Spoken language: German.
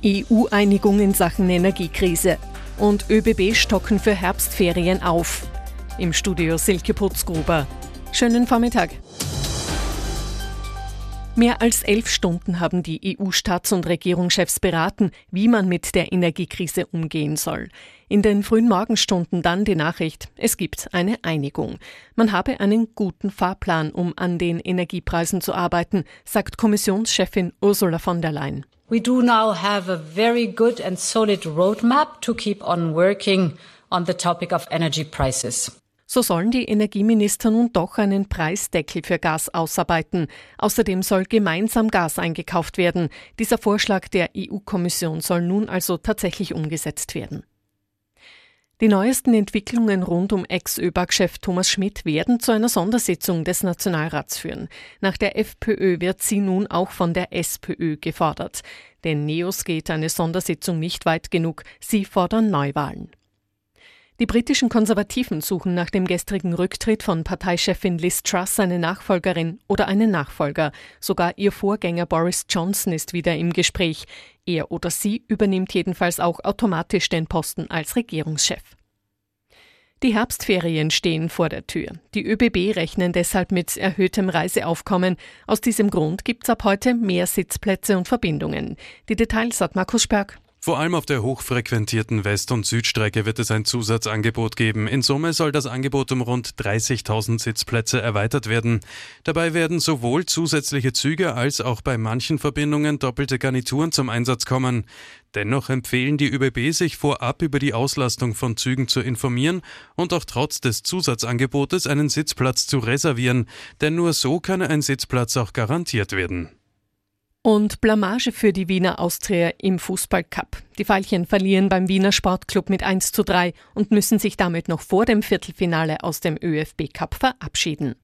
EU-Einigung in Sachen Energiekrise und ÖBB stocken für Herbstferien auf. Im Studio Silke Putzgruber. Schönen Vormittag. Mehr als 11 Stunden haben die EU-Staats- und Regierungschefs beraten, wie man mit der Energiekrise umgehen soll. In den frühen Morgenstunden dann die Nachricht, es gibt eine Einigung. Man habe einen guten Fahrplan, um an den Energiepreisen zu arbeiten, sagt Kommissionschefin Ursula von der Leyen. We do now have a very good and solid roadmap to keep on working on the topic of energy prices. So sollen die Energieminister nun doch einen Preisdeckel für Gas ausarbeiten. Außerdem soll gemeinsam Gas eingekauft werden. Dieser Vorschlag der EU-Kommission soll nun also tatsächlich umgesetzt werden. Die neuesten Entwicklungen rund um Ex-ÖBAG-Chef Thomas Schmidt werden zu einer Sondersitzung des Nationalrats führen. Nach der FPÖ wird sie nun auch von der SPÖ gefordert. Den Neos geht eine Sondersitzung nicht weit genug. Sie fordern Neuwahlen. Die britischen Konservativen suchen nach dem gestrigen Rücktritt von Parteichefin Liz Truss eine Nachfolgerin oder einen Nachfolger. Sogar ihr Vorgänger Boris Johnson ist wieder im Gespräch. Er oder sie übernimmt jedenfalls auch automatisch den Posten als Regierungschef. Die Herbstferien stehen vor der Tür. Die ÖBB rechnen deshalb mit erhöhtem Reiseaufkommen. Aus diesem Grund gibt es ab heute mehr Sitzplätze und Verbindungen. Die Details hat Markus Sperg. Vor allem auf der hochfrequentierten West- und Südstrecke wird es ein Zusatzangebot geben. In Summe soll das Angebot um rund 30.000 Sitzplätze erweitert werden. Dabei werden sowohl zusätzliche Züge als auch bei manchen Verbindungen doppelte Garnituren zum Einsatz kommen. Dennoch empfehlen die ÖBB, sich vorab über die Auslastung von Zügen zu informieren und auch trotz des Zusatzangebotes einen Sitzplatz zu reservieren, denn nur so kann ein Sitzplatz auch garantiert werden. Und Blamage für die Wiener Austria im Fußballcup. Die Veilchen verlieren beim Wiener Sportclub mit 1:3 und müssen sich damit noch vor dem Viertelfinale aus dem ÖFB-Cup verabschieden.